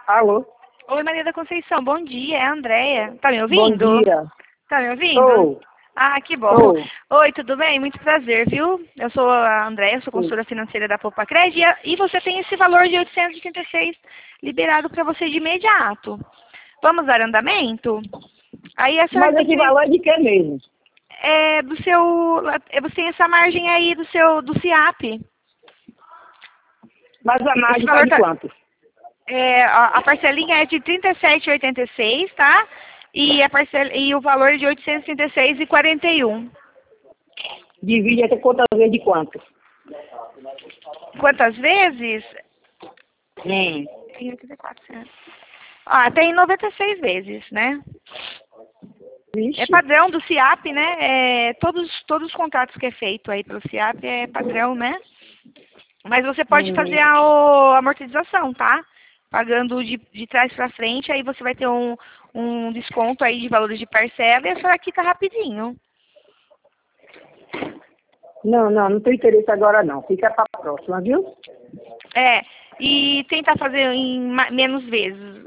Alô? Oi, Maria da Conceição, bom dia, é a Andréia. Tá me Bom ouvindo? dia. Tá me ouvindo? Sou. Ah, que bom. Sou. Oi, tudo bem? Muito prazer, viu? Eu sou a Andréia, sou Sim. consultora financeira da Poupa-Cred e você tem esse valor de 886 liberado para você de imediato. Vamos dar andamento? Aí a senhora Mas tem esse que... valor é de que mesmo? É do seu... Você tem essa margem aí do CIAP. Mas a Esse margem tá valor de tá... quanto? A parcelinha é de R$ 37,86, tá? E o valor é de R$ 836,41. Divide até quantas vezes de quanto? Quantas vezes? Hum. Tem 84. Tem 96 vezes, né? É Vixe. padrão do CIAP, né? Todos os contratos que é feito aí pelo CIAP é padrão, né? Mas você pode fazer a amortização, tá? Pagando de trás para frente, aí você vai ter um desconto aí de valores de parcela e a senhora quita rapidinho. Não tem interesse agora não. Fica pra próxima, viu? E tentar fazer em menos vezes.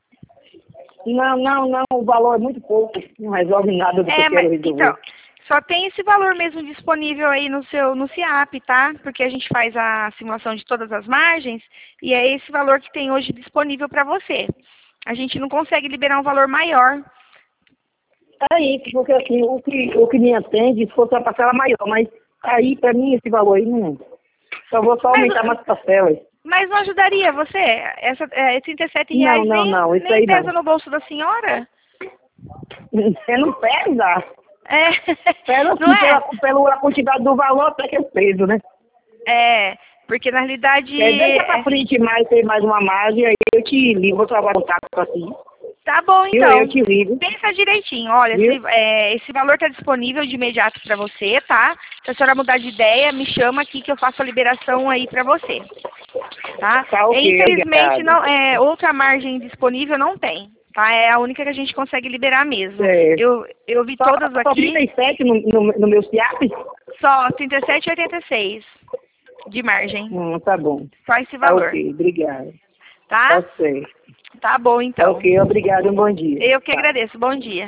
Não, o valor é muito pouco. Não resolve nada do que eu quero resolver. Então, só tem esse valor mesmo disponível aí no CIAP, tá? Porque a gente faz a simulação de todas as margens e é esse valor que tem hoje disponível para você. A gente não consegue liberar um valor maior. Aí, porque assim, o que me atende, se fosse uma parcela maior, mas aí, pra mim, esse valor aí não... Só vou aumentar mais parcelas. Mas não ajudaria você? Essa R$ 37 Não, isso nem aí pesa não. no bolso da senhora? Você não pesa? Pesa Não assim, é? pela quantidade do valor, até que é peso, né? Porque na realidade... Deixa pra frente mais, tem mais uma margem, aí eu te ligo, vou trabalhar contato assim. Tá bom, Viu? Eu então. te ligo. Pensa direitinho. Olha, esse valor está disponível de imediato para você, tá? Se a senhora mudar de ideia, me chama aqui que eu faço a liberação aí para você. Tá? Tá ok, Infelizmente, obrigado. outra margem disponível não tem. Tá? É a única que a gente consegue liberar mesmo. É. Eu vi Só todas aqui. 37 no meu CIAP? Só 37,86 de margem. Tá bom. Só esse Tá valor. ok, obrigado. Tá? Tá certo. Tá bom, Tá então. ok, obrigado, um bom dia. Eu que Tá. agradeço. Bom dia.